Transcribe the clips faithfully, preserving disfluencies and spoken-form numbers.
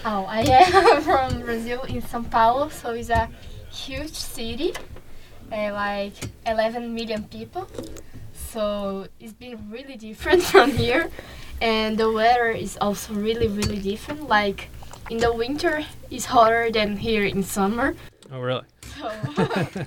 Oh, I am from Brazil in São Paulo, so it's a huge city, uh, like eleven million people. So it's been really different from here, and the weather is also really, really different. Like in the winter, it's hotter than here in summer. Oh, really? So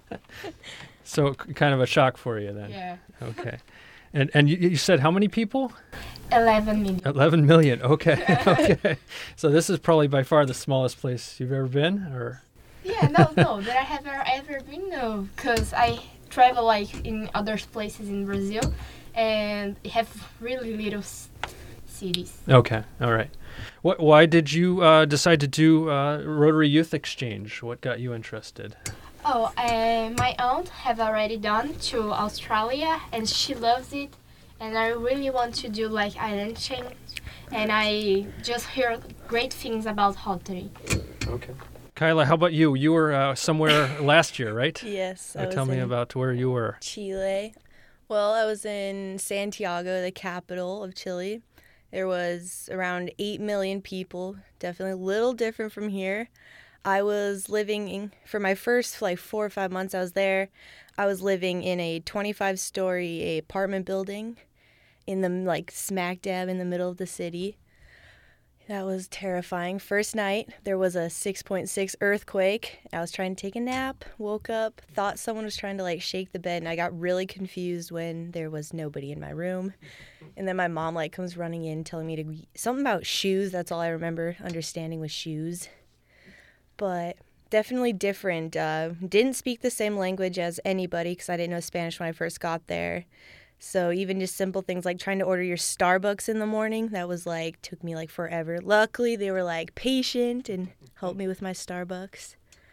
So k- kind of a shock for you then. yeah, Okay. And and you, you said how many people? eleven million. eleven million. Okay. Okay. So this is probably by far the smallest place you've ever been, or Yeah, no, no, that I have ever, ever been, no, because I travel like in other places in Brazil, and have really little s- cities. okay. All right. What? Why did you uh, decide to do uh, Rotary Youth Exchange? What got you interested? Oh, uh, my aunt have already done to Australia, and she loves it, and I really want to do like island change, and I just heard great things about Rotary. Okay. Kyla, how about you? You were uh, somewhere last year, right? Yes, I Uh, was tell me in about where you were. Chile. Well, I was in Santiago, the capital of Chile. There was around eight million people, definitely a little different from here. I was living in, for my first like four or five months I was there, I was living in a twenty-five story apartment building in the like smack dab in the middle of the city. That was terrifying. First night, there was a six point six earthquake. I was trying to take a nap, woke up, thought someone was trying to like shake the bed, and I got really confused when there was nobody in my room. And then my mom like comes running in telling me to something about shoes. That's all I remember understanding was shoes. But definitely different. Uh, didn't speak the same language as anybody because I didn't know Spanish when I first got there. So even just simple things like trying to order your Starbucks in the morning, that was like, took me like forever. Luckily, they were like patient and helped me with my Starbucks.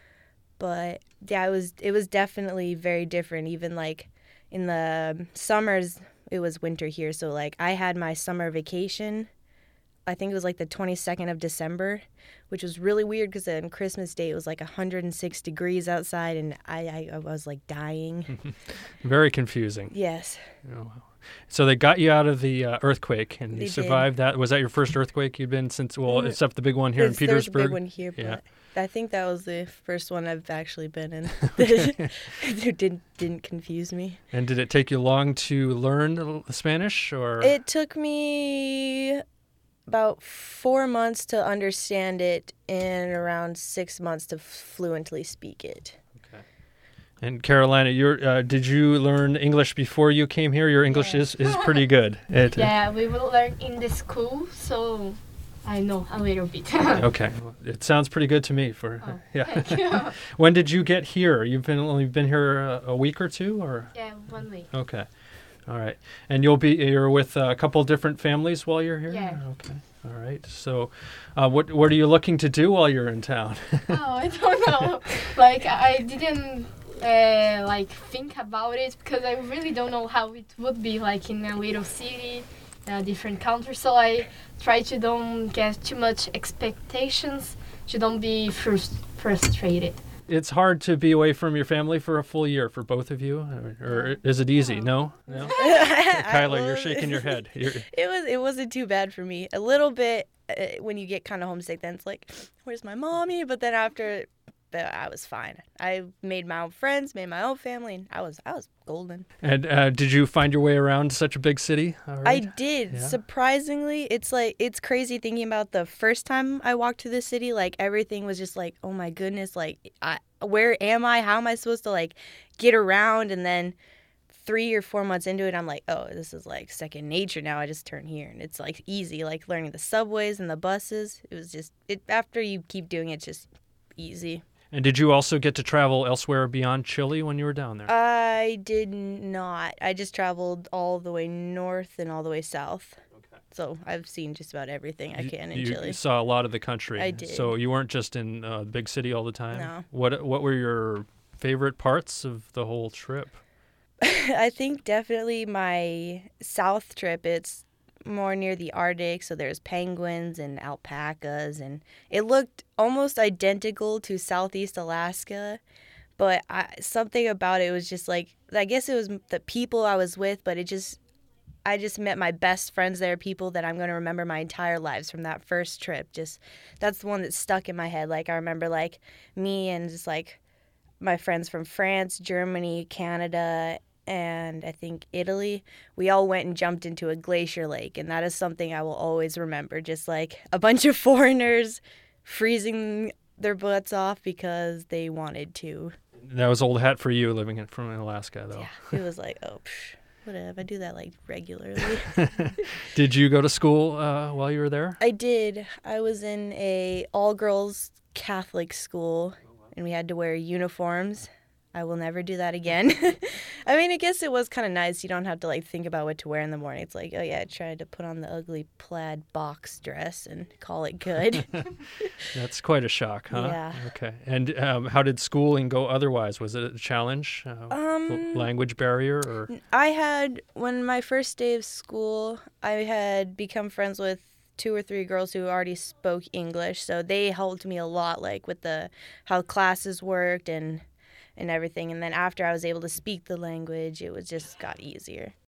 But yeah, it was, it was definitely very different. Even like in the summers, it was winter here. So like I had my summer vacation, I think it was like the twenty-second of December, which was really weird because on Christmas Day it was like one hundred six degrees outside and I, I, I was like dying. Very confusing. Yes. Oh, wow. So they got you out of the uh, earthquake, and They you did. survived that. Was that your first earthquake you'd been since? Well, Mm. except the big one here in There's- there's a Petersburg. big one here, but Yeah. I think that was the first one I've actually been in. It didn't didn't confuse me. And did it take you long to learn the the Spanish, or? It took me about four months to understand it and around six months to fluently speak it. And Carolina, you're, uh, did you learn English before you came here? Your English Yeah. is, is pretty good. It, Yeah, we will learn in the school, so I know a little bit. Okay. Well, it sounds pretty good to me. For Oh, yeah. thank you. When did you get here? You've been only been here a, a week or two, or? Yeah, one week. Okay. All right. And you'll be you're with a couple different families while you're here? Yeah. Okay. All right. So, uh, what what are you looking to do while you're in town? Oh, I don't know. Like I didn't uh, like think about it because I really don't know how it would be like in a little city, a different country. So I try to don't get too much expectations, to don't be frus- frustrated. It's hard to be away from your family for a full year for both of you, or, or is it easy? No, no. Kyla, you're Well, shaking your head. You're, It was it wasn't too bad for me. A little bit uh, when you get kind of homesick, then it's like, where's my mommy? But then after, uh, I was fine. I made my own friends, made my own family, and I was I was golden. and uh, did you find your way around such a big city? All I right. did. Yeah. Surprisingly, it's like it's crazy thinking about the first time I walked to this city. Like everything was just like, oh my goodness, like I, where am I? How am I supposed to like get around? And then three or four months into it, I'm like, oh, this is like second nature now. I just turn here and it's like easy, like learning the subways and the buses. It was just it after you keep doing it, it's just easy. And did you also get to travel elsewhere beyond Chile when you were down there? I did not. I just traveled all the way north and all the way south. So I've seen just about everything I You- can in you Chile. saw a lot of the country. I did. So you weren't just in uh, the big city all the time? No. What What were your favorite parts of the whole trip? I think definitely my south trip, it's more near the Arctic, so there's penguins and alpacas, and it looked almost identical to Southeast Alaska, but I, something about it was just like, I guess it was the people I was with, but it just, I just met my best friends there, people that I'm going to remember my entire lives from that first trip. Just that's the one that stuck in my head. Like, I remember, like, me and just, like, my friends from France, Germany, Canada, and I think Italy. We all went and jumped into a glacier lake, and that is something I will always remember. Just, like, a bunch of foreigners freezing their butts off because they wanted to. That was old hat for you living in, from Alaska, though. Yeah, it was like, oh, psh, whatever. I do that, like, regularly. Did you go to school uh, while you were there? I did. I was in a all-girls Catholic school, and we had to wear uniforms. I will never do that again. I mean, I guess it was kind of nice. You don't have to, like, think about what to wear in the morning. It's like, oh, yeah, I tried to put on the ugly plaid box dress and call it good. That's quite a shock, huh? Yeah. Okay. And um, how did schooling go otherwise? Was it a challenge? Uh, Um, language barrier? Or I had, when my first day of school, I had become friends with two or three girls who already spoke English, so they helped me a lot, like, with the how classes worked and and everything. And then after I was able to speak the language, it was just got easier.